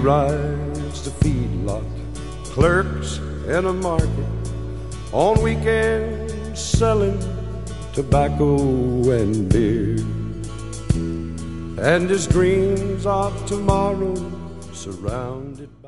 rides the feedlot, clerks in a market, on weekends selling tobacco and beer. And his dreams of tomorrow surrounded by